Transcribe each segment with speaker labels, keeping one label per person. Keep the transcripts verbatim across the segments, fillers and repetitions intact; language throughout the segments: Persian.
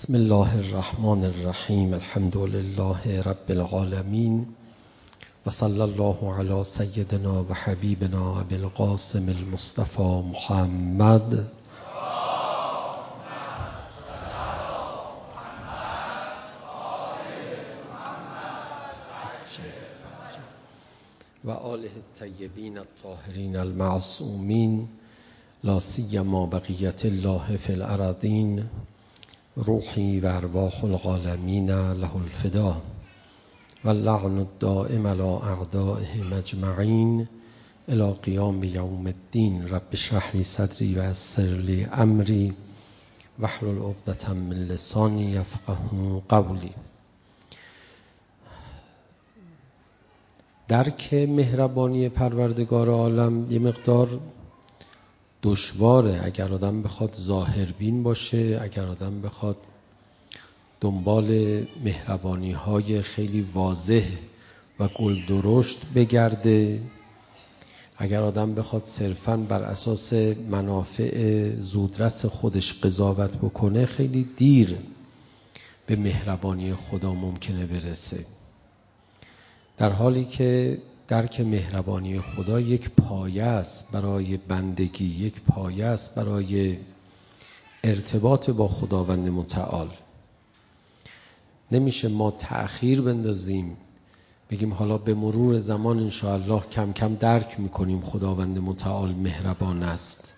Speaker 1: بسم الله الرحمن الرحیم. الحمد لله رب العالمین و صلی الله علی سیدنا و حبیبنا ابی القاسم المصطفى محمد و آله الطیبین الطاهرین المعصومین، لا سیما بقیت الله فی الارضین، روحی و ارواح العالمین له الفدا و اللعن الدائم علی اعدائهم اجمعین الی قیام یوم الدین. رب اشرح لی صدری و یسر لی امری واحلل عقدة من لسانی یفقهوا قولی. درک مهربانی پروردگار عالم یه مقدار دشواره. اگر آدم بخواد ظاهربین باشه، اگر آدم بخواد دنبال مهربانی های خیلی واضح و گل درشت بگرده، اگر آدم بخواد صرفاً بر اساس منافع زودرس خودش قضاوت بکنه، خیلی دیر به مهربانی خدا ممکنه برسه. در حالی که درک مهربانی خدا یک پایه است برای بندگی، یک پایه است برای ارتباط با خداوند متعال. نمیشه ما تأخیر بندازیم بگیم حالا به مرور زمان انشاءالله کم کم درک میکنیم خداوند متعال مهربان است.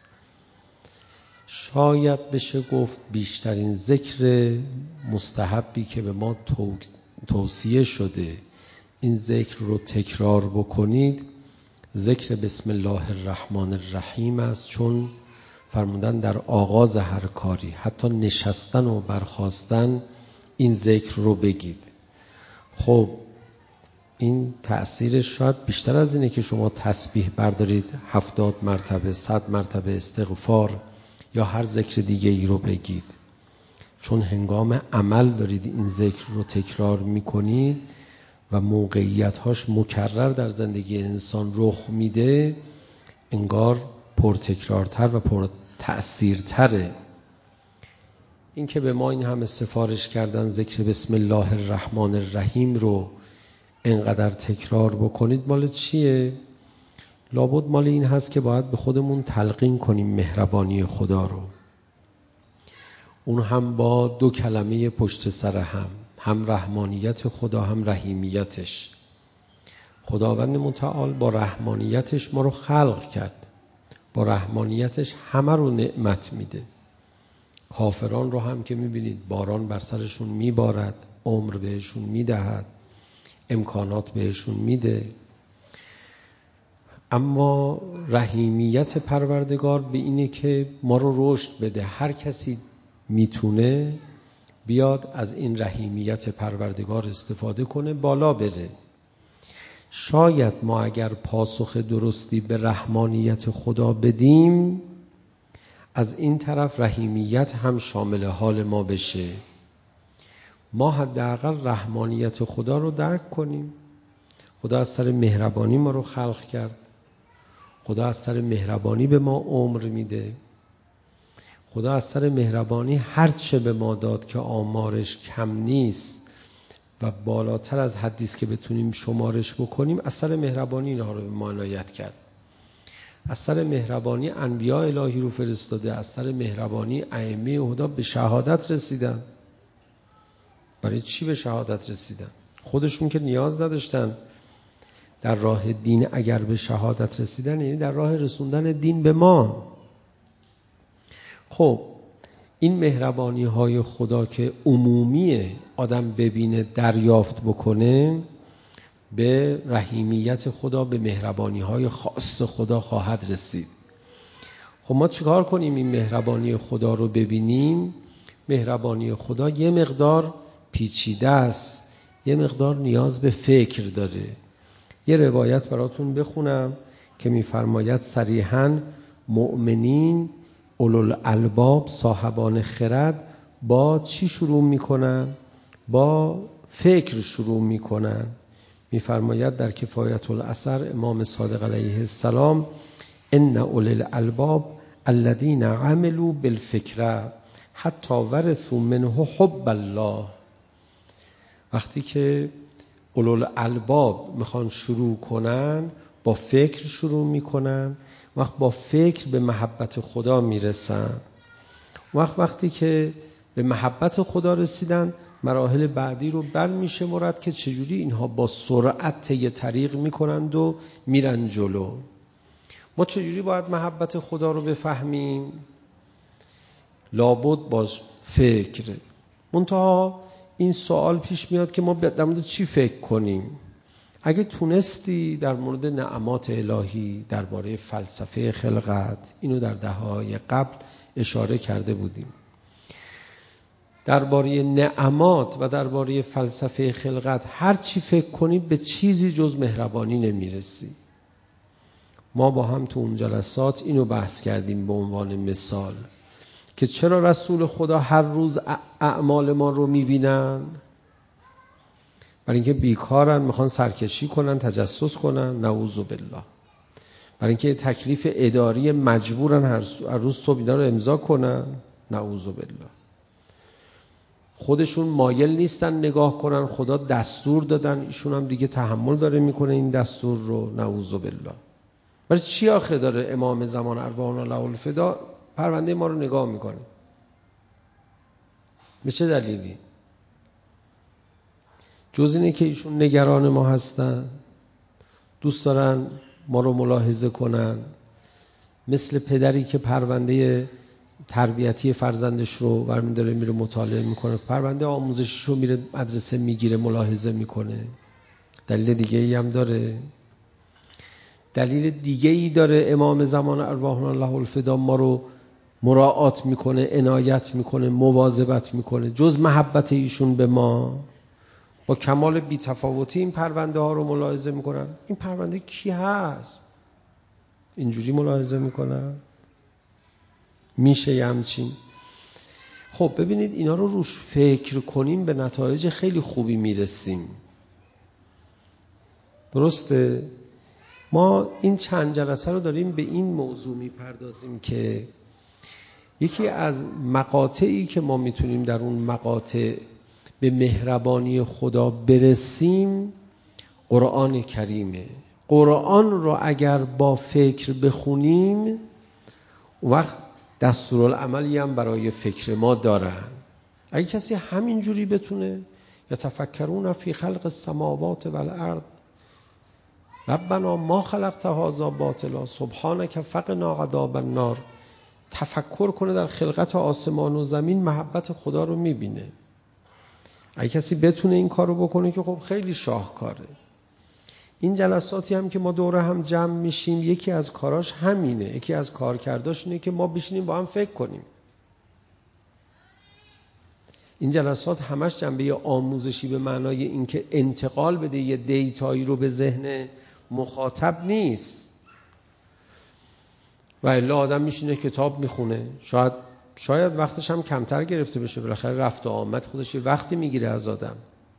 Speaker 1: شاید بشه گفت بیشترین ذکر مستحبی که به ما توصیه شده این ذکر رو تکرار بکنید، ذکر بسم الله الرحمن الرحیم است، چون فرمودن در آغاز هر کاری، حتی نشستن و برخاستن، این ذکر رو بگید. خب این تأثیرش شاید بیشتر از اینه که شما تسبیح بردارید هفتاد مرتبه، صد مرتبه استغفار یا هر ذکر دیگه ای رو بگید. چون هنگام عمل دارید این ذکر رو تکرار میکنید و موقعیت‌هاش مکرر در زندگی انسان رخ میده، انگار پرتکرارتر و پرتأثیرتره. این که به ما این همه سفارش کردن ذکر بسم الله الرحمن الرحیم رو انقدر تکرار بکنید، مال چیه؟ لابد مال این هست که باید به خودمون تلقین کنیم مهربانی خدا رو. اون هم با دو کلمه پشت سر هم، هم رحمانیت خدا هم رحیمیتش. خداوند متعال با رحمانیتش ما رو خلق کرد، با رحمانیتش همه رو نعمت میده. کافران رو هم که میبینید باران بر سرشون میبارد، عمر بهشون میدهد، امکانات بهشون میده. اما رحیمیت پروردگار به اینه که ما رو رشد بده. هر کسی میتونه بیاد از این رحیمیت پروردگار استفاده کنه، بالا بره. شاید ما اگر پاسخ درستی به رحمانیت خدا بدیم، از این طرف رحیمیت هم شامل حال ما بشه. ما حداقل رحمانیت خدا رو درک کنیم. خدا از سر مهربانی ما رو خلق کرد. خدا از سر مهربانی به ما عمر میده. خدا از سر مهربانی هر چه به ما داد که آمارش کم نیست و بالاتر از حدی است که بتونیم شمارش بکنیم، از سر مهربانی اینها رو به ما عنایت کرد. از سر مهربانی انبیاء الهی رو فرستاده، از سر مهربانی ائمه هدی به شهادت رسیدن. برای چی به شهادت رسیدن؟ خودشون که نیاز نداشتن در راه دین اگر به شهادت رسیدن، یعنی در راه رسوندن دین به ما. خب این مهربانی های خدا که عمومیه، آدم ببینه دریافت بکنه، به رحیمیت خدا، به مهربانی های خاص خدا خواهد رسید. خب ما چیکار کنیم این مهربانی خدا رو ببینیم؟ مهربانی خدا یه مقدار پیچیده است، یه مقدار نیاز به فکر داره. یه روایت براتون بخونم که میفرماید صریحاً مؤمنین اولوالالباب، صاحبان خرد، با چی شروع میکنن؟ با فکر شروع میکنن. میفرماید در کفایت الاثر امام صادق علیه السلام: ان اولوالالباب الذین عملوا بالفکر حتی ورثوا منه حب الله. وقتی که اولوالالباب میخوان شروع کنن با فکر شروع میکنن، وقت با فکر به محبت خدا میرسن. وقت وقتی که به محبت خدا رسیدن، مراحل بعدی رو بر میشه مراد که چجوری اینها با سرعت طی طریق میکنند و میرن جلو. ما چجوری باید محبت خدا رو بفهمیم؟ لابد با فکر. منتها این سوال پیش میاد که ما در مورد چی فکر کنیم؟ اگه تونستی در مورد نعمات الهی، درباره فلسفه خلقت، اینو در دهه‌های قبل اشاره کرده بودیم، درباره نعمات و درباره فلسفه خلقت هر چی فکر کنی به چیزی جز مهربانی نمیرسی. ما با هم تو اون جلسات اینو بحث کردیم به عنوان مثال که چرا رسول خدا هر روز اعمال ما رو میبینن؟ برای اینکه بیکارن، میخوان سرکشی کنن، تجسس کنن، نعوذ بالله. برای اینکه تکلیف اداری مجبورن هر روز صبح اینا رو امضا کنن، نعوذ بالله. خودشون مایل نیستن نگاه کنن، خدا دستور دادن، ایشون هم دیگه تحمل داره میکنه این دستور رو، نعوذ بالله. برای چی آخه داره امام زمان ارواحنا له الفدا پرونده ما رو نگاه میکنه؟ به چه دلیلی؟ جز اینه که ایشون نگران ما هستن، دوست دارن ما رو ملاحظه کنن، مثل پدری که پرونده تربیتی فرزندش رو برمی داره میره مطالعه میکنه، پرونده آموزشش رو میره مدرسه میگیره ملاحظه میکنه. دلیل دیگه ای هم داره. دلیل دیگه ای داره امام زمان ارواحنا له الفدا ما رو مراعات میکنه، عنایت میکنه، مواظبت میکنه، جز محبت ایشون به ما. با کمال بی‌تفاوتی این پرونده ها رو ملاحظه میکنن. این پرونده کی هست؟ اینجوری ملاحظه میکنن؟ میشه یه همچین؟ خب ببینید اینا رو روش فکر کنیم به نتایج خیلی خوبی میرسیم. درسته؟ ما این چند جلسه رو داریم به این موضوع میپردازیم که یکی از مقاطعی که ما میتونیم در اون مقاطع به مهربانی خدا برسیم قرآن کریمه. قرآن رو اگر با فکر بخونیم وقت دستورالعملی هم برای فکر ما دارن. اگه کسی همینجوری بتونه یتفکرون فی خلق السماوات والارض ربنا ما خلقت هذا باطلا سبحانک فقنا عذاب النار، تفکر کنه در خلقت آسمان و زمین، محبت خدا رو میبینه. اگه کسی بتونه این کار رو بکنه که خب خیلی شاهکاره. این جلساتی هم که ما دوره هم جمع میشیم یکی از کاراش همینه، یکی از کارکرداش اینه که ما بشینیم با هم فکر کنیم. این جلسات همش جنبه آموزشی به معنای اینکه انتقال بده یه دیتایی رو به ذهن مخاطب نیست. و الا آدم میشینه کتاب میخونه، شاید شاید وقتش هم کمتر گرفته بشه، بالاخره رفت و آمد خودش وقتی میگیره از آدم.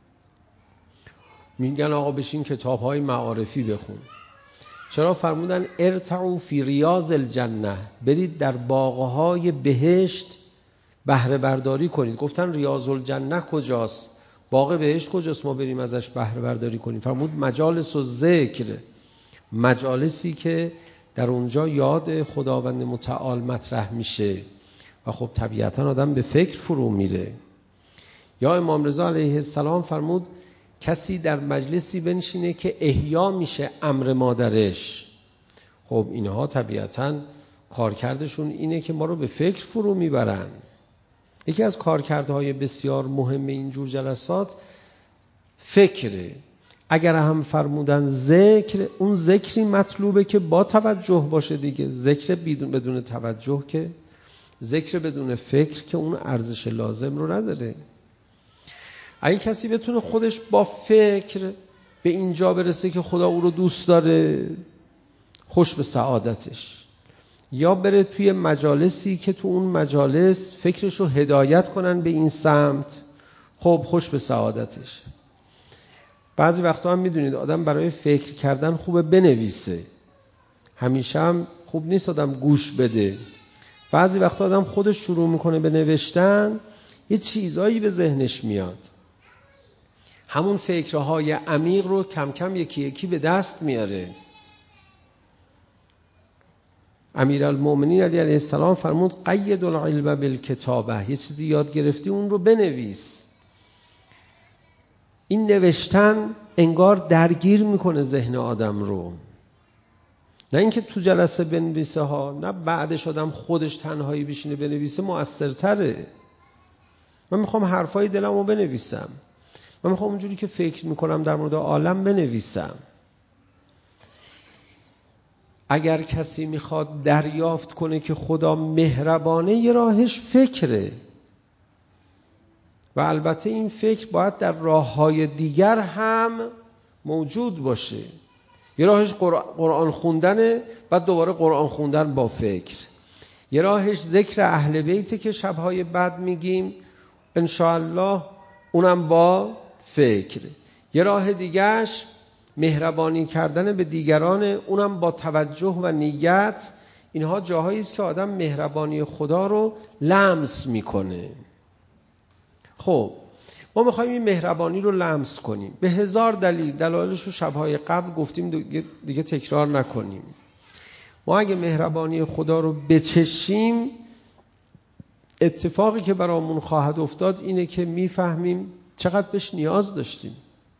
Speaker 1: میگن آقا بشین کتاب‌های معارفی بخون. چرا فرمودن ارتعوا فی ریاض الجنه، برید در باغ‌های بهشت بهره برداری کنید. گفتن ریاض الجنه کجاست؟ باغ بهشت کجاست ما بریم ازش بهره برداری کنیم؟ فرمود مجالس و ذکر، مجالسی که در اونجا یاد خداوند متعال مطرح میشه و خب طبیعتا آدم به فکر فرو میره. یا امام رضا علیه السلام فرمود کسی در مجلسی بنشینه که احیا میشه امر مادرش. خب اینها طبیعتا کارکردشون اینه که ما رو به فکر فرو میبرن. یکی از کارکردهای بسیار مهم اینجور جلسات فکره. اگر هم فرمودن ذکر، اون ذکری مطلوبه که با توجه باشه دیگه. ذکر بدون بدون توجه که ذکر بدون فکر که اون ارزش لازم رو نداره. اگه کسی بتونه خودش با فکر به اینجا برسه که خدا او رو دوست داره، خوش به سعادتش. یا بره توی مجالسی که تو اون مجالس فکرش رو هدایت کنن به این سمت، خب خوش به سعادتش. بعضی وقتا هم میدونید آدم برای فکر کردن خوبه بنویسه. همیشه هم خوب نیست آدم گوش بده. بعضی وقتا آدم خودش شروع میکنه به نوشتن، یه چیزایی به ذهنش میاد، همون فکرهای عمیق رو کم کم یکی یکی به دست میاره. امیرالمومنین علی علیه السلام فرمود قید العلم بالکتابه، یه چیزی یاد گرفتی اون رو بنویس. این نوشتن انگار درگیر میکنه ذهن آدم رو، نه اینکه تو جلسه بنویسه ها، نه بعدش آدم خودش تنهایی بشینه بنویسه، مؤثرتره. من میخوام حرفای دلم رو بنویسم، من میخوام اونجوری که فکر میکنم در مورد عالم بنویسم. اگر کسی میخواد دریافت کنه که خدا مهربانه، یه راهش فکره، و البته این فکر باید در راههای دیگر هم موجود باشه. یه راهش قرآن خوندنه، بعد دوباره قرآن خوندن با فکر. یه راهش ذکر اهل بیت که شبهای بعد میگیم انشاءالله، اونم با فکر. یه راه دیگرش مهربانی کردن به دیگران، اونم با توجه و نیت. اینها جاهایی است که آدم مهربانی خدا رو لمس میکنه. خب ما میخوایم این مهربانی رو لمس کنیم به هزار دلیل، دلایلش رو شبهای قبل گفتیم، دیگه, دیگه تکرار نکنیم. ما اگه مهربانی خدا رو بچشیم، اتفاقی که برامون خواهد افتاد اینه که میفهمیم چقدر بهش نیاز داشتیم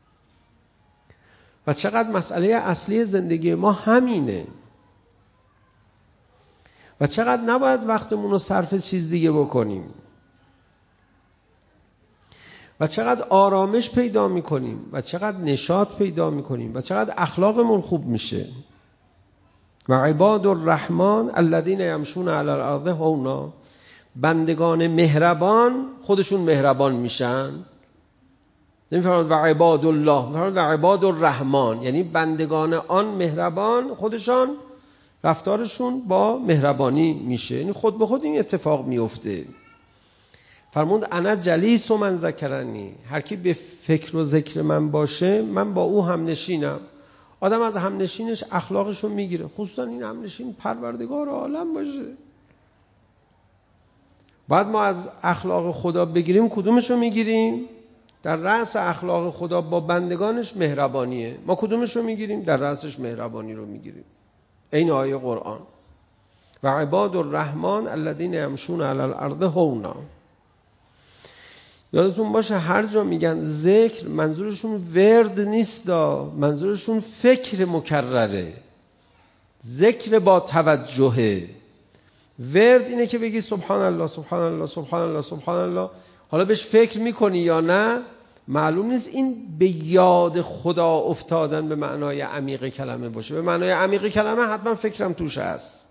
Speaker 1: و چقدر مسئله اصلی زندگی ما همینه و چقدر نباید وقتمون رو صرف چیز دیگه بکنیم و چقدر آرامش پیدا میکنیم و چقدر نشاط پیدا میکنیم و چقدر اخلاقمون خوب میشه. و عباد الرحمن الذین یمشون علی الارض هونا، بندگان مهربان خودشون مهربان میشن. نمیفرماد و عباد الله، میفرماد و عباد الرحمن، یعنی بندگان آن مهربان خودشان رفتارشون با مهربانی میشه، یعنی خود به خود این اتفاق میفته. فرمود انا جلیس و من ذکرنی، هر کی به فکر و ذکر من باشه من با او هم نشینم. آدم از هم نشینش اخلاقشو میگیره، خصوصا این هم نشین پروردگار عالم باشه. بعد ما از اخلاق خدا بگیریم، کدومشو میگیریم؟ در رأس اخلاق خدا با بندگانش مهربانیه. ما کدومشو میگیریم؟ در رأسش مهربانی رو میگیریم. این آیه قرآن و عباد الرحمن الذین یمشون علی الارض هونا. یادتون باشه هر جا میگن ذکر، منظورشون ورد نیست، منظورشون فکر مکرره، ذکر با توجهه. ورد اینه که بگی سبحان الله سبحان الله سبحان الله سبحان الله، حالا بهش فکر میکنی یا نه معلوم نیست. این به یاد خدا افتادن به معنای عمیق کلمه باشه. به معنای عمیق کلمه حتما فکرم توش هست.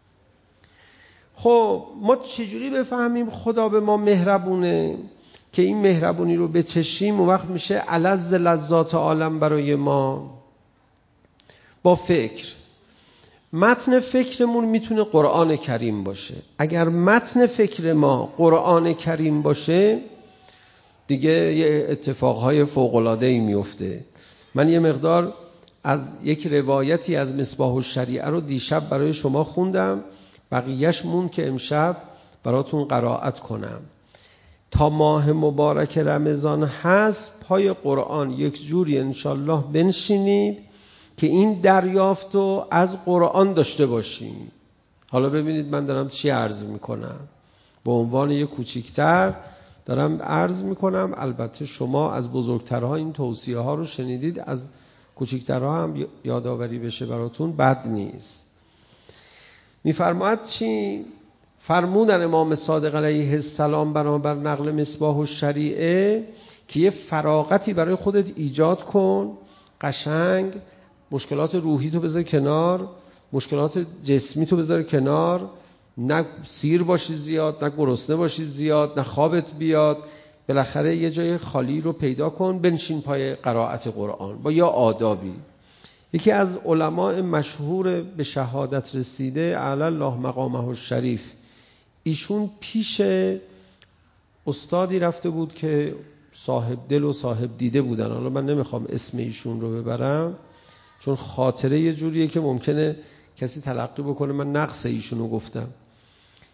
Speaker 1: خب ما چجوری بفهمیم خدا به ما مهربونه که این مهربونی رو بچشیم؟ و وقت میشه الذ لذات عالم برای ما با فکر. متن فکرمون میتونه قرآن کریم باشه. اگر متن فکر ما قرآن کریم باشه، دیگه یه اتفاقهای فوق‌العاده‌ای میفته. من یه مقدار از یک روایتی از مصباح الشریعه رو دیشب برای شما خوندم، بقیهش مون که امشب براتون قرائت کنم. تا ماه مبارک رمضان هست پای قرآن یک جوری انشالله بنشینید که این دریافت رو از قرآن داشته باشیم. حالا ببینید من دارم چی عرض میکنم، به عنوان یک کوچیکتر دارم عرض میکنم. البته شما از بزرگترها این توصیه ها رو شنیدید، از کوچیکترها هم یادآوری بشه براتون بد نیست. میفرماید چی؟ فرمودن امام صادق علیه السلام بنابر نقل مصباح الشریعه که یه فراغتی برای خودت ایجاد کن، قشنگ مشکلات روحی تو بذار کنار، مشکلات جسمی تو بذار کنار، نه سیر باشی زیاد، نه گرسنه باشی زیاد، نه خوابت بیاد، بالاخره یه جای خالی رو پیدا کن، بنشین پای قرائت قرآن با یا آدابی. یکی از علماء مشهور به شهادت رسیده اعلی الله مقامه الشریف، ایشون پیش استادی رفته بود که صاحب دل و صاحب دیده بودن. حالا من نمیخوام اسم ایشون رو ببرم چون خاطره یه جوریه که ممکنه کسی تلقی بکنه من نقص ایشون رو گفتم.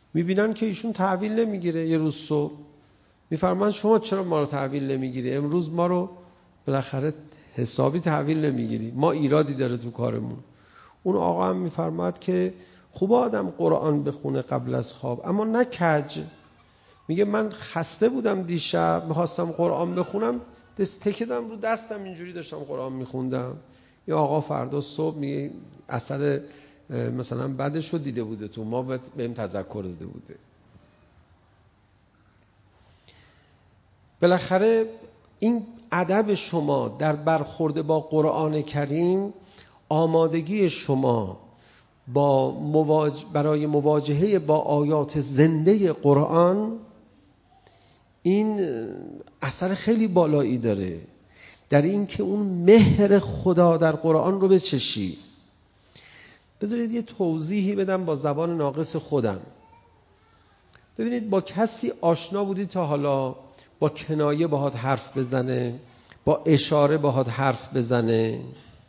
Speaker 1: میبینن که ایشون تحویل نمیگیره. یه روز صبح میفرمان شما چرا ما رو تحویل نمیگیری؟ امروز ما رو بالاخره حسابی تحویل نمیگیری، ما ایرادی داره تو کارمون. اون آقا هم میفرماد که خوب آدم قرآن بخونه قبل از خواب، اما نه کج. میگه من خسته بودم دیشب میخواستم قرآن بخونم، دست تکیدم رو دستم اینجوری داشتم قرآن میخوندم. یا آقا فردا صبح میگه اثر مثلا بعدش رو دیده بوده، تو ما بهم تذکر داده بوده. بالاخره این ادب شما در برخورد با قرآن کریم، آمادگی شما با مواجه برای مواجهه با آیات زنده قرآن، این اثر خیلی بالایی داره در این که اون مهر خدا در قرآن رو بچشی. بذارید یه توضیحی بدم با زبان ناقص خودم. ببینید، با کسی آشنا بودید تا حالا با کنایه باهات حرف بزنه، با اشاره باهات حرف بزنه؟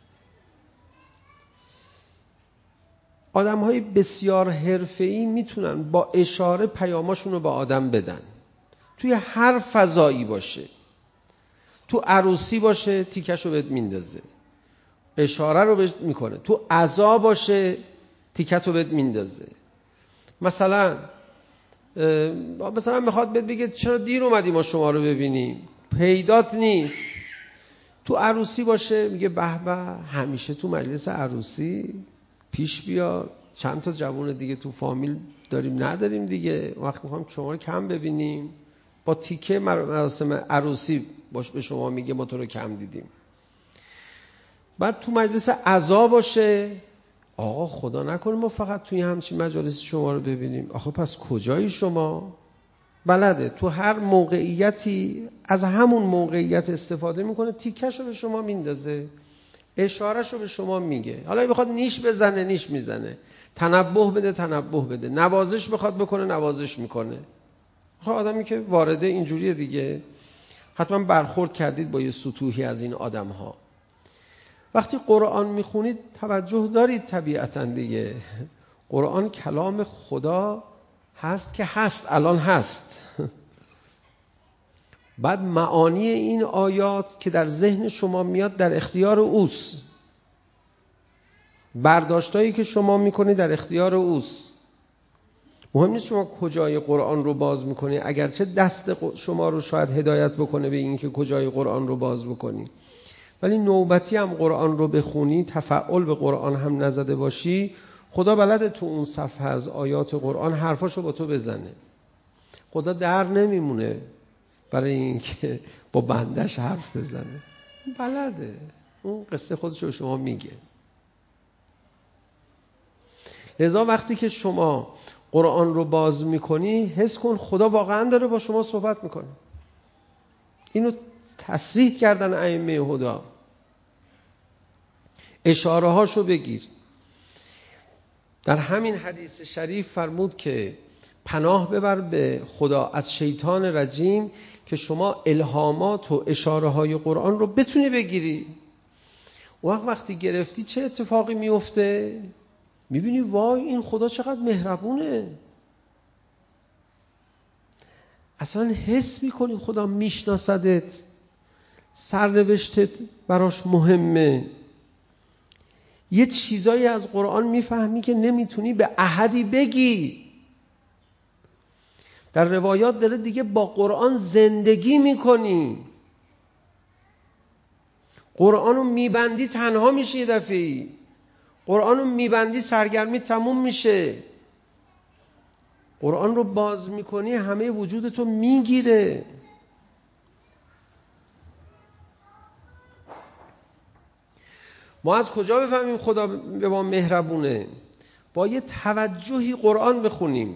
Speaker 1: آدم‌های بسیار حرفه‌ای میتونن با اشاره پیاماشون رو به آدم بدن. توی هر فضایی باشه، تو عروسی باشه تیکش رو بهت میندازه، اشاره رو بهت میکنه. تو عزا باشه تیکت رو بهت میندازه. مثلا مثلا میخواد بهت بگه چرا دیر اومدی ما شما رو ببینیم، پیدات نیست. تو عروسی باشه میگه به به، همیشه تو مجلس عروسی پیش بیا، چند تا جوون دیگه تو فامیل داریم نداریم دیگه، وقت میخوام شما رو کم ببینیم. با تیکه مراسم عروسی باش به شما میگه ما تو رو کم دیدیم. بعد تو مجلس عزا باشه، آقا خدا نکنه ما فقط توی همچین مجالس شما رو ببینیم. آخه پس کجایی شما؟ بلده تو هر موقعیتی از همون موقعیت استفاده میکنه، تیکش رو به شما میندازه، اشارهش رو به شما میگه. حالا بخواد نیش بزنه نیش میزنه، تنبه بده تنبه بده، نوازش بخواد بکنه نوازش میکنه. آدمی که وارده اینجوریه دیگه. حتما برخورد کردید با یه سطوحی از این آدم ها. وقتی قرآن میخونید توجه دارید طبیعتاً دیگه. قرآن کلام خدا هست که هست، الان هست. بعد معانی این آیات که در ذهن شما میاد در اختیار اوست، برداشتایی که شما میکنید در اختیار اوست. مهم نیست شما کجای قرآن رو باز میکنی، اگرچه دست شما رو شاید هدایت بکنه به این که کجای قرآن رو باز بکنی، ولی نوبتی هم قرآن رو بخونی، تفعل به قرآن هم نزده باشی، خدا بلده تو اون صفحه از آیات قرآن حرفاشو با تو بزنه. خدا در نمیمونه برای اینکه با بندش حرف بزنه، بلده، اون قصه خودشو به شما میگه. لذا وقتی که شما قرآن رو باز میکنی، حس کن خدا واقعا داره با شما صحبت میکنه. اینو تصریح کردن ائمه هدی. اشاره هاشو بگیر. در همین حدیث شریف فرمود که پناه ببر به خدا از شیطان رجیم که شما الهامات و اشاره های قرآن رو بتونی بگیری. وقت وقتی گرفتی چه اتفاقی میفته؟ میبینی وای این خدا چقدر مهربونه. اصلا حس میکنی خدا میشناسدت، سرنوشتت براش مهمه. یه چیزایی از قرآن میفهمی که نمیتونی به احدی بگی. در روایات داره دیگه با قرآن زندگی میکنی. قرآن رو میبندی تنها میشه، یه دفعی قرآن رو میبندی سرگرمی تموم میشه. قرآن رو باز میکنی همه وجودتو میگیره. ما از کجا بفهمیم خدا به ما مهربونه؟ با یه توجهی قرآن بخونیم.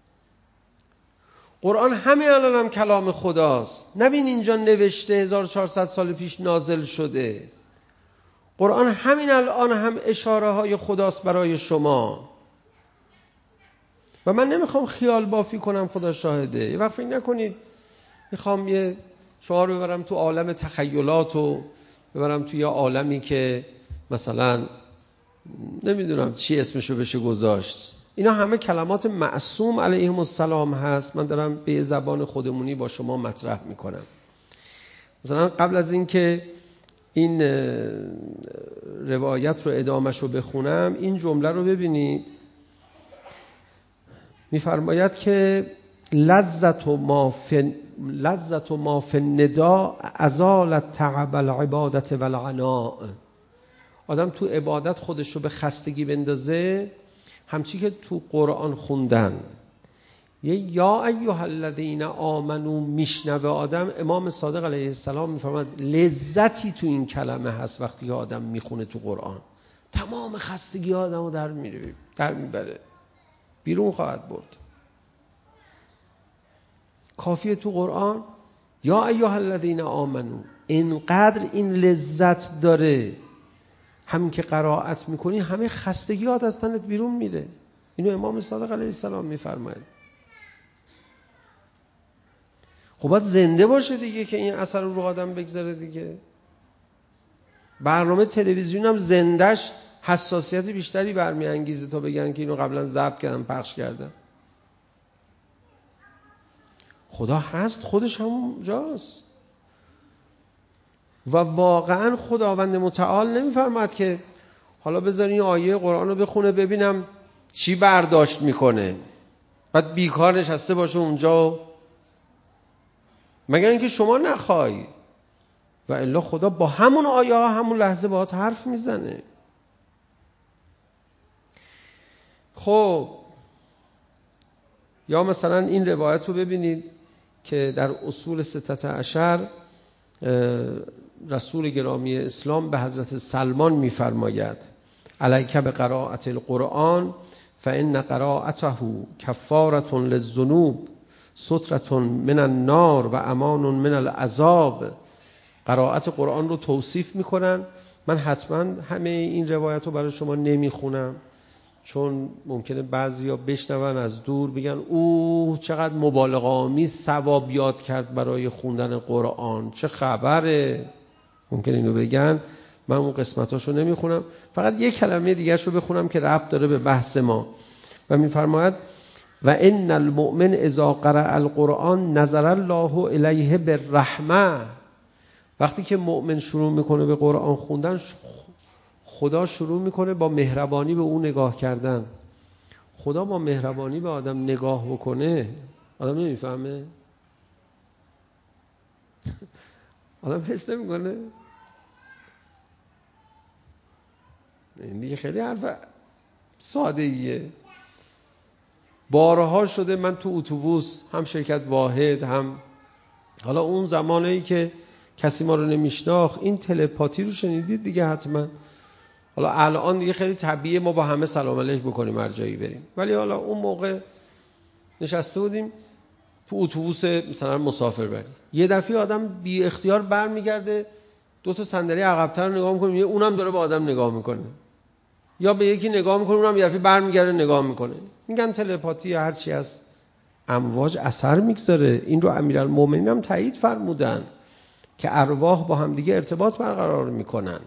Speaker 1: قرآن همین الان هم کلام خداست. نبین اینجا نوشته هزار و چهارصد سال پیش نازل شده. قرآن همین الان هم اشاره های خداست برای شما. و من نمیخوام خیال بافی کنم، خدا شاهده. یه وقت فکر نکنید میخوام یه شما رو ببرم تو عالم تخیلات و ببرم تو یه عالمی که مثلا نمیدونم چی اسمشو بشه گذاشت، اینا همه کلمات معصوم علیهم السلام هست. من دارم به زبان خودمونی با شما مطرح میکنم. مثلا قبل از این که این روایت رو ادامهش رو بخونم، این جمله رو ببینید. میفرماید که لذت و ما فی لذت و ما فی النداء ازالت تعب العبادت والعناء. آدم تو عبادت خودش رو به خستگی بندازه، همچی که تو قرآن خوندن یه یا ایها الذین آمنو میشنوه آدم. امام صادق علیه السلام میفرماید لذتی تو این کلمه هست. وقتی که آدم میخونه تو قرآن تمام خستگی آدم رو در میره، در میبره، بیرون خواهد برد. کافیه تو قرآن یا ایها الذین آمنو، اینقدر این لذت داره، همین که قرائت میکنی همه خستگیات از تنت بیرون میره. اینو امام صادق علیه السلام میفرماید. خب باید زنده باشه دیگه که این اثر رو آدم بگذاره دیگه. برنامه تلویزیون هم زندهش حساسیت بیشتری برمیانگیزه تا بگن که اینو قبلا ضبط کردن پخش کردن. خدا هست، خودش همون جاست. و واقعا خداوند متعال نمیفرماد که حالا بذارین آیه قرآن رو بخونه ببینم چی برداشت میکنه، بعد بیکار نشسته باشه اونجا، مگر اینکه شما نخوای. و الا خدا با همون آیه ها همون لحظه باهات حرف میزنه. خب یا مثلا این روایت رو ببینید که در اصول ستت عشر رسول گرامی اسلام به حضرت سلمان میفرماید علیک بقراءة القرآن فإن قراءته کفارة للذنوب سترة من النار و امان من العذاب. قرائت قرآن رو توصیف میکنن. من حتما همه این روایت رو برای شما نمیخونم، چون ممکنه بعضیا بشنون از دور بگن اوه چقدر مبالغه آمیز ثواب یاد کرد برای خوندن قرآن، چه خبره. ممکنه اینو بگن. من اون قسمتاشو نمیخونم، فقط یک کلمه دیگرش رو بخونم که ربط داره به بحث ما. و میفرماید و ان المؤمن اذا قرأ القرآن نظر الله الیه بالرحمه. وقتی که مؤمن شروع میکنه به قرآن خوندن، خدا شروع میکنه با مهربانی به اون نگاه کردن. خدا با مهربانی به آدم نگاه بکنه، آدم نمیفهمه، آدم حس نمیکنه. این دیگه خیلی حرف ساده ایه. بارها شده من تو اتوبوس، هم شرکت واحد، هم حالا اون زمانی که کسی ما رو نمیشناخت، این تلپاتی رو شنیدید دیگه حتما. حالا الان دیگه خیلی طبیعیه ما با همه سلام علیک بکنیم هر جایی بریم، ولی حالا اون موقع نشسته بودیم تو اتوبوس مثلا مسافر بریم، یه دفعه آدم بی اختیار برمیگرده دو تا صندلی عقب‌تر نگاه میکنه، اونم داره به آدم نگاه میکنه، یا به یکی نگاه میکنه اونم یه دفعه برمیگرده نگاه میکنه. میگن تلپاتی هر چی از امواج اثر میگذاره. این رو امیرالمومنین هم تایید فرمودن که ارواح با هم دیگه ارتباط برقرار میکنن،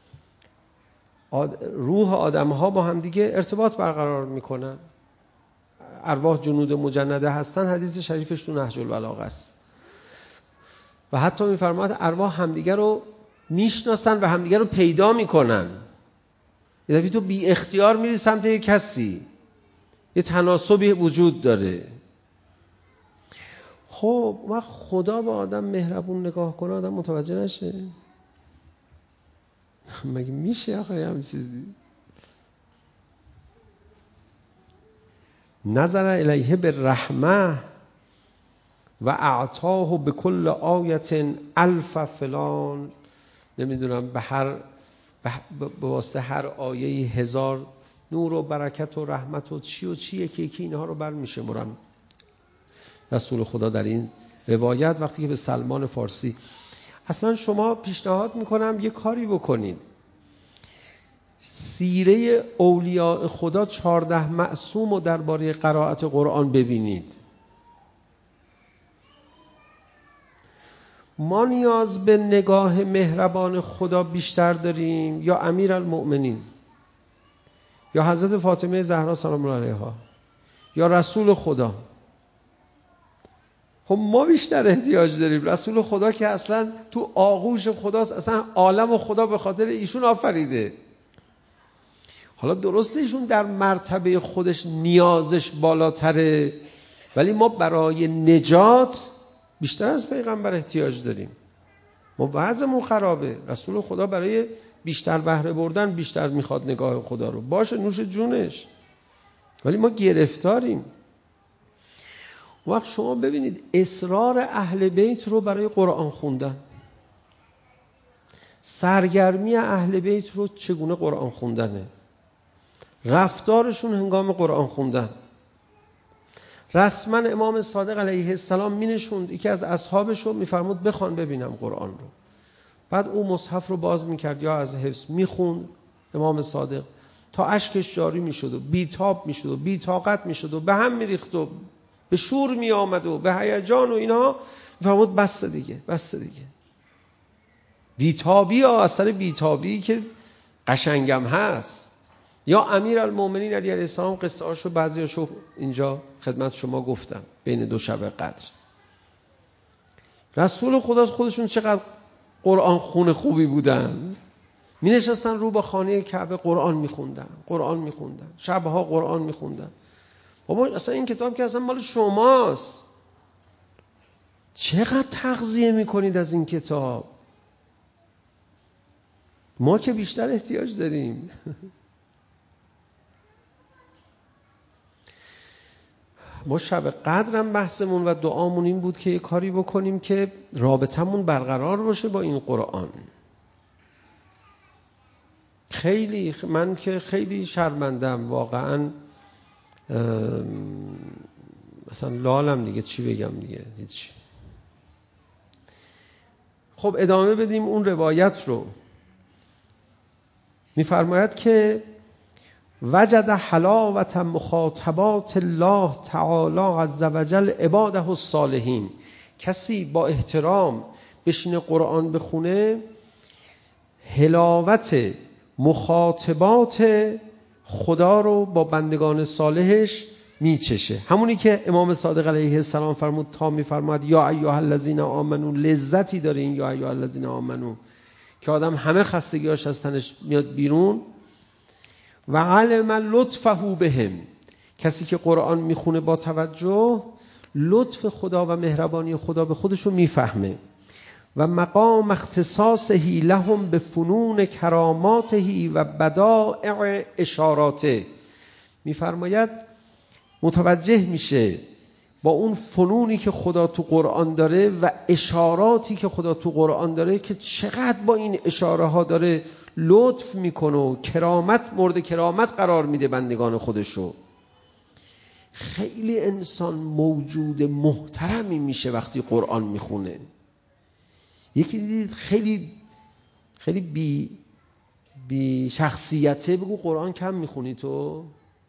Speaker 1: روح آدم‌ها با هم دیگه ارتباط برقرار میکنن. ارواح جنود مجنده هستن، حدیث شریفش تو نهج البلاغه است. و حتی میفرماید ارواح همدیگه رو میشناسن و همدیگه رو پیدا میکنن. یه دفعه تو بی اختیار میری سمت یک کسی، یه تناسبی وجود داره. خب ما خدا با آدم مهربون نگاه کنه آدم متوجه نشه؟ مگه میشه آخه همین چیزی؟ نظر الیه بالرحمه و اعطاه بكل آیه الف فلان. نمیدونم به هر به واسطه هر آیه هزار نور و برکت و رحمت و چی و چی یکی یکی اینها رو برمیشمرن رسول خدا در این روایت وقتی که به سلمان فارسی. اصلا شما پیشنهاد میکنم یه کاری بکنید، سیره اولیاء خدا چهارده معصوم رو درباره قرائت قرآن ببینید. ما نیاز به نگاه مهربان خدا بیشتر داریم یا امیرالمؤمنین؟ یا حضرت فاطمه زهرا سلام الله علیها یا رسول خدا. خب ما بیشتر احتیاج داریم. رسول خدا که اصلا تو آغوش خداست، اصلا عالم و خدا به خاطر ایشون آفریده. حالا درسته ایشون در مرتبه خودش نیازش بالاتره، ولی ما برای نجات بیشتر از پیغمبر احتیاج داریم. ما وضعمون خرابه. رسول خدا برای بیشتر بهره بردن بیشتر میخواد نگاه خدا رو، باشه نوش جونش، ولی ما گرفتاریم. وقت شما ببینید اصرار اهل بیت رو برای قرآن خوندن، سرگرمی اهل بیت رو چگونه قرآن خوندنه، رفتارشون هنگام قرآن خوندن. رسما امام صادق علیه السلام می نشوند یکی از اصحابش رو میفرمود بخوان ببینم قرآن رو. بعد او مصحف رو باز میکرد یا از حفظ میخوند امام صادق تا اشکش جاری میشد و بیتاب میشد و بیطاقت میشد و به هم میریخت و به شور میآمد و به هیجان و اینا. میفرمود بس دیگه بس دیگه. بیتابی ها اثر بیتابی که قشنگم هست. یا امیرالمومنین علی علیه السلام قصه هاشو بعضیاشو اینجا خدمت شما گفتم بین دو شب قدر. رسول خدا خودشون چقدر قرآن خون خوبی بودن، می نشستن رو با خانه کعبه قرآن می خوندن قرآن می خوندن شبها قرآن می خوندن. بابا اصلا این کتاب که اصلا مال شماست، چقدر تغذیه می کنید از این کتاب؟ ما که بیشتر احتیاج داریم. ما شب قدرم بحثمون و دعامون این بود که یه کاری بکنیم که رابطمون برقرار باشه با این قرآن. خیلی من که خیلی شرمندم واقعا، مثلا لالم دیگه، چی بگم دیگه، هیچ. خب ادامه بدیم اون روایت رو. میفرماید که وجد حلاوت مخاطبات الله تعالی عز وجل عباده الصالحین. کسی با احترام بشینه قرآن بخونه، حلاوت مخاطبات خدا رو با بندگان صالحش میچشه. همونی که امام صادق علیه السلام فرمود تا میفرماد یا ایها الذین آمنو، لذتی داره این یا ایها الذین آمنو که آدم همه خستگیاش از تنش میاد بیرون. و علم لطفه بهم، کسی که قرآن میخونه با توجه لطف خدا و مهربانی خدا به خودشو میفهمه. و مقام اختصاصه لهم به فنون کراماته و بدائع اشاراته. میفرماید متوجه میشه با اون فنونی که خدا تو قرآن داره و اشاراتی که خدا تو قرآن داره که چقدر با این اشاره ها داره لطف میکنه و کرامت مورد کرامت قرار میده بندگان خودشو. خیلی انسان موجود محترمی میشه وقتی قرآن میخونه. یکی دیدید خیلی خیلی بی بی شخصیته، بگو قرآن کم میخونی تو؟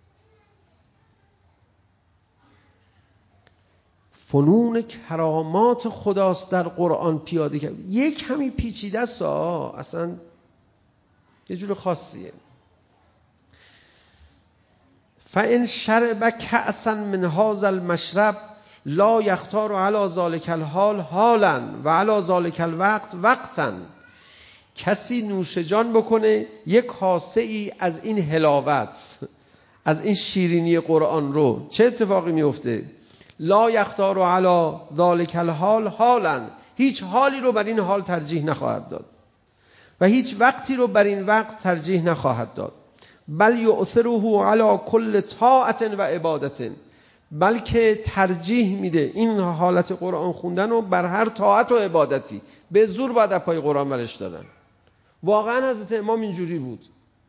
Speaker 1: فنون کرامات خداست در قرآن پیاده کرد. یک کمی پیچیده است، اصلا یه جور خاصیه. فَإِنْ شَرِبَ كَأْسًا مِنْ هَذَا الْمَشْرَبِ لا يختار على ذلك الحال حالا و على ذلك الوقت وقتا. کسی نوش جان بکنه یک کاسه ای از این حلاوت، از این شیرینی قرآن رو، چه اتفاقی میفته؟ لا یختار علی ذلک الحال حالا، هیچ حالی رو بر این حال ترجیح نخواهد داد و هیچ وقتی رو بر این وقت ترجیح نخواهد داد. بل یؤثره علی کل طاعت و عبادت، بلکه ترجیح میده این حالت قرآن خوندن رو بر هر طاعت و عبادتی. به زور باید از پای قرآن برش دادن. واقعا حضرت امام اینجوری بود،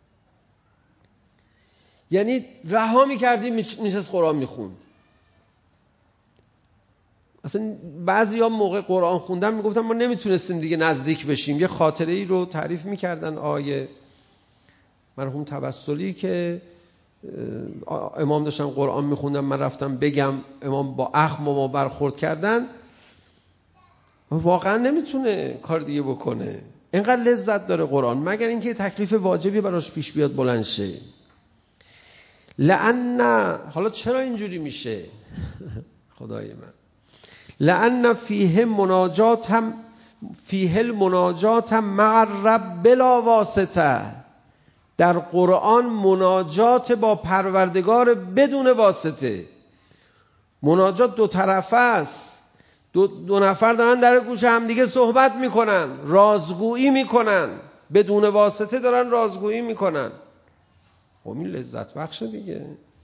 Speaker 1: یعنی رها میکردیم نشست قرآن میخوند. اصلا بعضی ها موقع قرآن خوندن میگفتن ما نمیتونستیم دیگه نزدیک بشیم. یه خاطره ای رو تعریف میکردن آیه مرحوم توسلی که امام داشتن قرآن میخوندن، من رفتم بگم، امام با اخم با ما برخورد کردن. واقعا نمیتونه کار دیگه بکنه، اینقدر لذت داره قرآن، مگر اینکه تکلیف واجبی براش پیش بیاد بلند شه. لأن، حالا چرا اینجوری میشه؟ خدای من، لأن فیه مناجات هم فیه المناجات هم مع الرب بلا واسطه. در قرآن مناجات با پروردگار بدون واسطه. مناجات دو طرفه است. دو, دو نفر دارن در گوش هم دیگه صحبت میکنن، رازگویی میکنن، بدون واسطه دارن رازگویی میکنن. خب این لذت بخشه دیگه.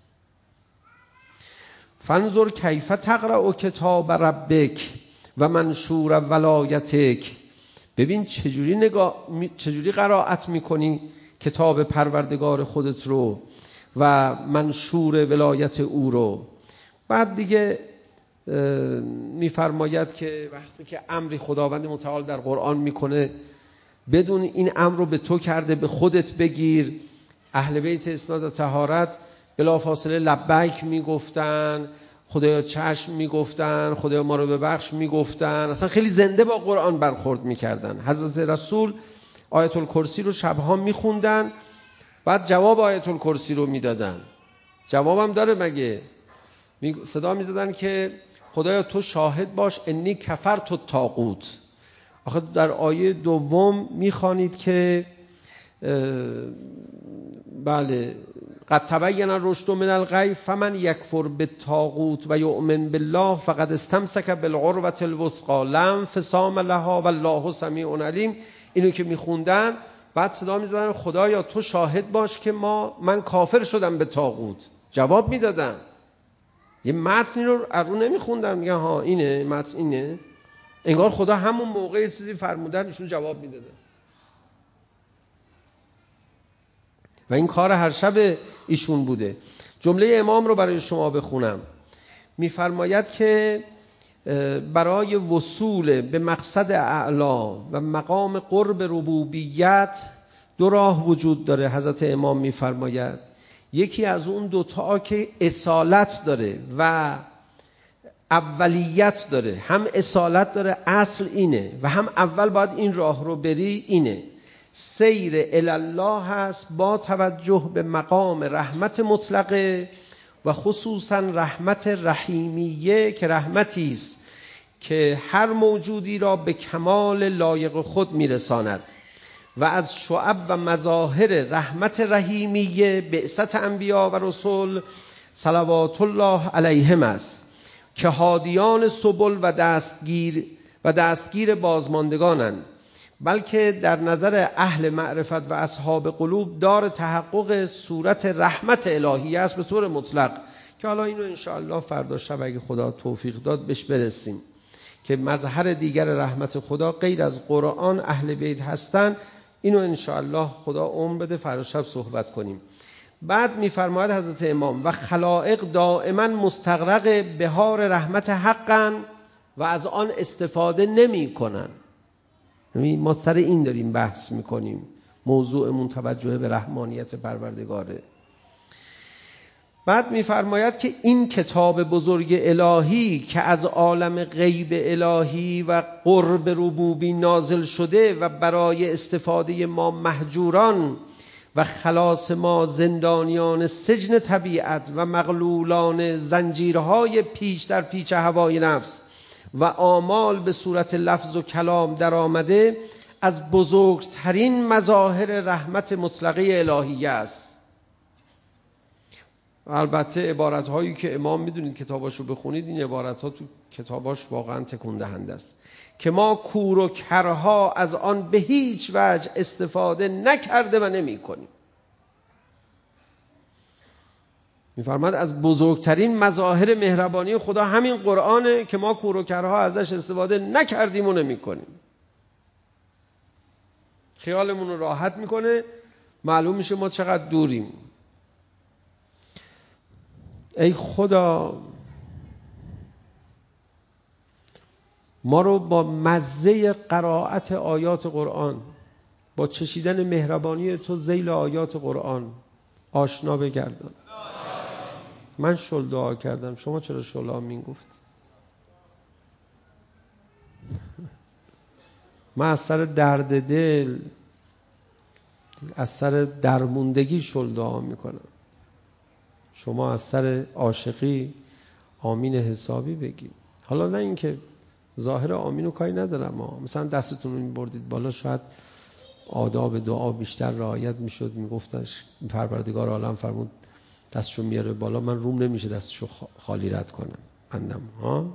Speaker 1: فانظر کیف تقرأ کتاب ربک و منشور ولایتک. ببین چجوری نگاه چجوری قرائت میکنی کتاب پروردگار خودت رو و منشور ولایت او رو. بعد دیگه میفرماید که وقتی که امری خداوند متعال در قرآن میکنه، بدون این امر رو به تو کرده، به خودت بگیر. اهل بیت اسمت و طهارت بلافاصله لبیک میگفتن، خدایا چشم میگفتن، خدایا ما رو ببخش میگفتن، اصلا خیلی زنده با قرآن برخورد میکردن. حضرت رسول آیت الکرسی رو شبها میخوندن، بعد جواب آیت الکرسی رو میدادن. جوابم داره مگه؟ صدا میزدن که خدایا تو شاهد باش انی کفرت الطاغوت. آخه در آیه دوم میخوانید که بله قد تبین الرشد من الغی فمن یکفر بالطاغوت و یؤمن بالله فقد استمسک بالعروة الوثقی لا انفصام لها والله سمیع علیم. اینو که میخوندن، بعد صدا میزدن خدایا تو شاهد باش که ما من کافر شدم به طاغوت. جواب میدادن. یه متنی رو ارو نمیخوندن، میگن ها اینه متن اینه، انگار خدا همون موقع چیزی فرمودن ایشون جواب میدادن. و این کار هر شب ایشون بوده. جمله امام رو برای شما بخونم. میفرماید که برای وصول به مقصد اعلا و مقام قرب ربوبیت دو راه وجود داره. حضرت امام میفرماید یکی از اون دوتا که اصالت داره و اولیت داره. هم اصالت داره، اصل اینه، و هم اول باید این راه رو بری، اینه سیر الله هست با توجه به مقام رحمت مطلقه و خصوصا رحمت رحیمیه که رحمتی است که هر موجودی را به کمال لایق خود میرساند و از شعب و مظاهر رحمت رحیمیه بعثت انبیا و رسول صلوات الله علیهم است که هادیان سبل و دستگیر و دستگیر بازماندگانند، بلکه در نظر اهل معرفت و اصحاب قلوب دار تحقق صورت رحمت الهی است به طور مطلق، که حالا اینو انشاءالله فردا شب اگه خدا توفیق داد بهش برسیم که مظهر دیگر رحمت خدا غیر از قرآن اهل بیت هستن. اینو انشاءالله خدا عمر بده فردا شب صحبت کنیم. بعد میفرماید حضرت امام و خلائق دائما مستغرق بهار رحمت حقا و از آن استفاده نمی کنن. ما سر این داریم بحث میکنیم، موضوعمون توجه به رحمانیت پروردگاره. بعد میفرماید که این کتاب بزرگ الهی که از عالم غیب الهی و قرب ربوبی نازل شده و برای استفاده ما مهجوران و خلاص ما زندانیان سجن طبیعت و مغلولان زنجیرهای پیچ در پیچ هوای نفس و آمال به صورت لفظ و کلام در آمده، از بزرگترین مظاهر رحمت مطلقه الهی است. البته عبارت هایی که امام میدونید کتاباشو بخونید، این عبارت ها تو کتاباش واقعا تکون دهنده است که ما کور و کرها از آن به هیچ وجه استفاده نکرده و نمی کنیم. میفرماد از بزرگترین مظاهر مهربانی خدا همین قرآنه که ما کور و کرها ازش استفاده نکردیم و نمی کنیم. خیالمون رو راحت میکنه، معلوم میشه ما چقدر دوریم. ای خدا ما رو با مزه قرائت آیات قرآن، با چشیدن مهربانی تو ذیل آیات قرآن آشنا بگردان. من شل دعا کردم، شما چرا شل آمین گفت؟ من از سر درد دل، از سر درموندگی شل دعا میکنم. شما از سر عاشقی آمین حسابی بگید. حالا نه اینکه ظاهر آمین رو کاری ندارم ها. مثلا دستتون رو می‌بردید بالا، شاید آداب دعا بیشتر رعایت میشد، میگفتش پروردگار عالم فرمود دستشو میاره بالا، من روم نمیشه دستشو خالی رد کنم بندم ها.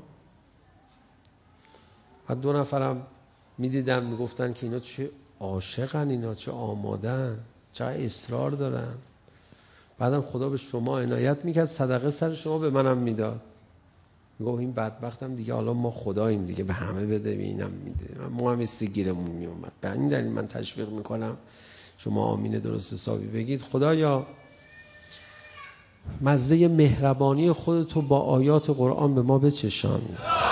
Speaker 1: بعد دو نفرم میدیدم میگفتن که اینا چه عاشقن، اینا چه آمادن، چه اصرار دارن. بعدم خدا به شما عنایت میکرد، صدقه سر شما به منم میداد. میگفت این بدبختم دیگه، حالا ما خداییم دیگه، به همه بده به اینم میده، ما هم استگیرمون میومد. به این دلیل من تشویق میکنم شما آمین درست حسابی بگید. خدایا مزه مهربانی خودتو با آیات قرآن به ما بچشان،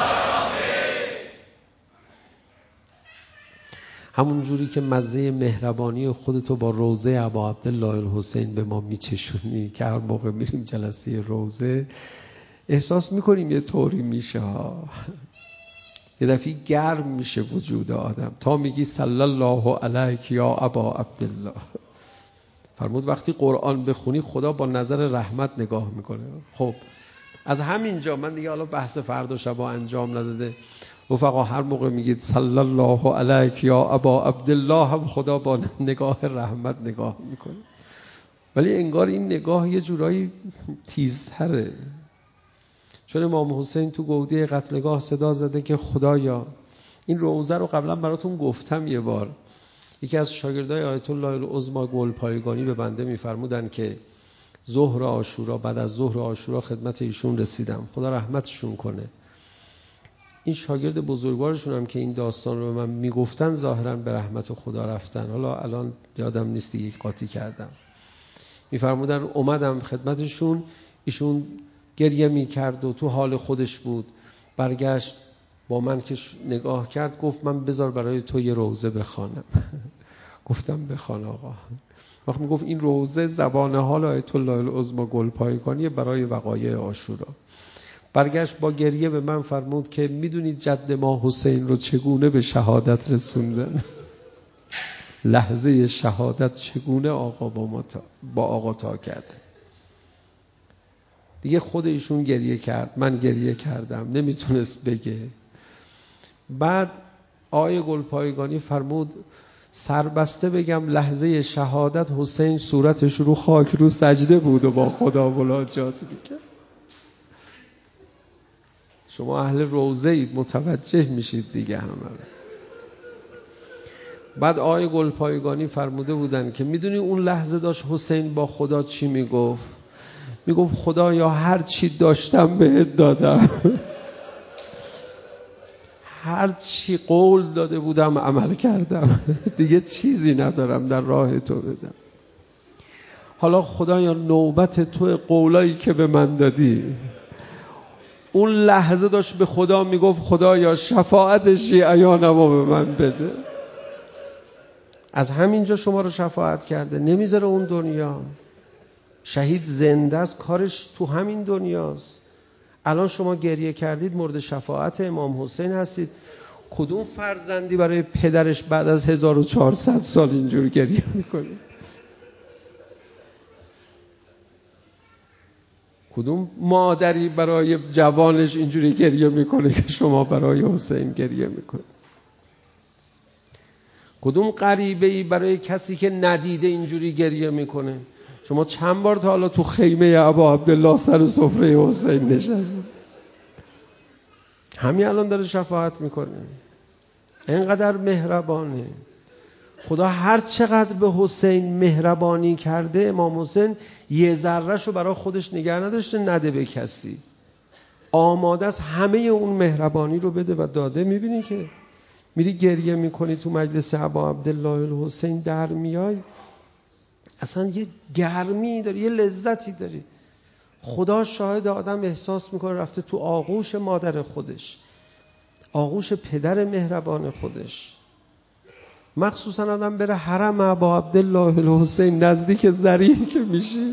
Speaker 1: همون جوری که مزه مهربانی خودتو با روضه ابا عبدالله الحسین به ما میچشونی که هر موقع میریم جلسه روضه احساس میکنیم یه طوری میشه ها، یه دفعه گرم میشه وجود آدم تا میگی صلی الله علیک یا ابا عبدالله. فرمود وقتی قرآن بخونی خدا با نظر رحمت نگاه میکنه. خب از همینجا من دیگه حالا بحث فردا شبا انجام نداده، رفقا هر موقع میگید صلی الله علیک یا ابا عبدالله هم خدا با نگاه رحمت نگاه میکنه، ولی انگار این نگاه یه جورایی تیزتره. چون امام حسین تو گودی قتلگاه صدا زده که خدایا این روضه رو قبلا براتون گفتم یه بار، یکی از شاگردای آیت الله العظمی گلپایگانی به بنده میفرمودن که ظهر عاشورا، بعد از ظهر عاشورا خدمت ایشون رسیدم، خدا رحمتشون کنه. این شاگرد بزرگوارشون هم که این داستان رو به من میگفتن ظاهرا به رحمت خدا رفتن، حالا الان یادم نیست یک قاطی کردم. میفرمودن اومدم خدمتشون، ایشون گریه میکرد و تو حال خودش بود، برگشت با من که نگاه کرد گفت من بذار برای تو یه روضه بخوانم. گفتم بخوان آقا. وقت میگفت این روضه زبان حال آیت الله العظمی گلپایگانی برای وقایع عاشورا. برگشت با گریه به من فرمود که میدونید جد ما حسین رو چگونه به شهادت رسوندن؟ لحظه شهادت چگونه آقا با ما تا با آقا تا کرد. دیگه خود ایشون گریه کرد، من گریه کردم، نمیتونست بگه. بعد آقای گلپایگانی فرمود سربسته بگم لحظه شهادت حسین صورتش رو خاک رو سجده بود و با خدا مناجات میکرد. شما اهل روضه اید، متوجه میشید دیگه همه. بعد آقای گلپایگانی فرموده بودن که میدونی اون لحظه داشت حسین با خدا چی میگفت؟ میگفت خدایا هر چی داشتم بهت دادم، هر چی قول داده بودم عمل کردم، دیگه چیزی ندارم در راه تو بدم. حالا خدایا نوبت تو قولایی که به من دادی. اون لحظه داشت به خدا میگفت خدایا شفاعت شیعیانمو به من بده. از همینجا شما رو شفاعت کرده، نمیذاره اون دنیا. شهید زنده است، کارش تو همین دنیاست. الان شما گریه کردید مورد شفاعت امام حسین هستید. کدوم فرزندی برای پدرش بعد از هزار و چهارصد سال اینجور گریه میکنه؟ کدوم مادری برای جوانش اینجوری گریه میکنه که شما برای حسین گریه میکنه؟ کدوم غریبه‌ای برای کسی که ندیده اینجوری گریه میکنه؟ شما چند بار تا حالا تو خیمه ابا عبدالله سر سفره حسین نشستید؟ همین الان داره شفاعت میکنه. اینقدر مهربانه خدا. هر چقدر به حسین مهربانی کرده، امام حسین یه ذره‌شو برای خودش نگه نداشته نده به کسی. آماده است همه اون مهربانی رو بده و داده. میبینی که میری گریه میکنی تو مجلس ابا عبدالله الحسین در میای، اصلا یه گرمی داری، یه لذتی داری. خدا شاهد، آدم احساس میکنه رفته تو آغوش مادر خودش، آغوش پدر مهربان خودش. مخصوصا آدم بره حرم ابا عبدالله الحسین، نزدیک ضریح که میشی،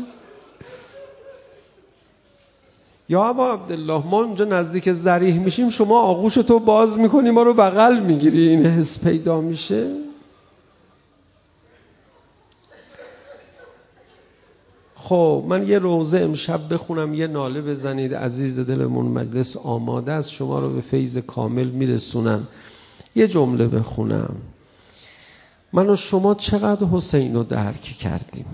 Speaker 1: یا ابا عبدالله ما اونجا نزدیک ضریح میشیم، شما آغوش تو باز میکنی ما رو بغل میگیری، این حس پیدا میشه. خب من یه روزه امشب بخونم، یه ناله بزنید عزیز دلمون مجلس آماده است، شما رو به فیض کامل میرسونم. یه جمله بخونم: من و شما چقدر حسین رو درک کردیم؟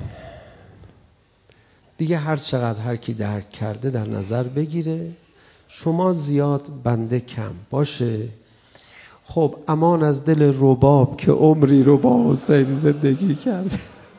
Speaker 1: دیگه هر چقدر هر کی درک کرده در نظر بگیره، شما زیاد بنده کم باشه. خب امان از دل رباب که عمری رو با حسین زندگی کرده.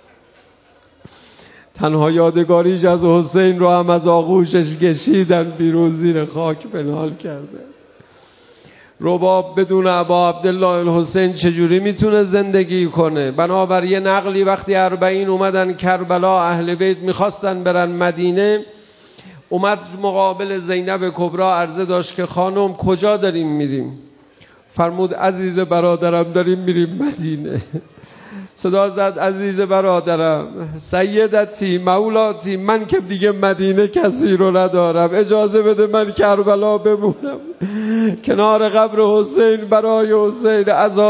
Speaker 1: تنها یادگاریش از حسین رو هم از آغوشش کشیدن بیرون زیر خاک بنال کرده. رباب بدون ابا عبدالله الحسین چجوری میتونه زندگی کنه؟ بنابر یه نقلی وقتی اربعین اومدن کربلا، اهل بیت میخواستن برن مدینه، اومد مقابل زینب کبرا عرضه داشت که خانم کجا داریم میریم؟ فرمود عزیز برادرم داریم میریم مدینه. صدا زد عزیز برادرم، سیدتی مولاتی، من که دیگه مدینه کسی رو ندارم، اجازه بده من کربلا بمونم کنار قبر حسین برای حسین عزا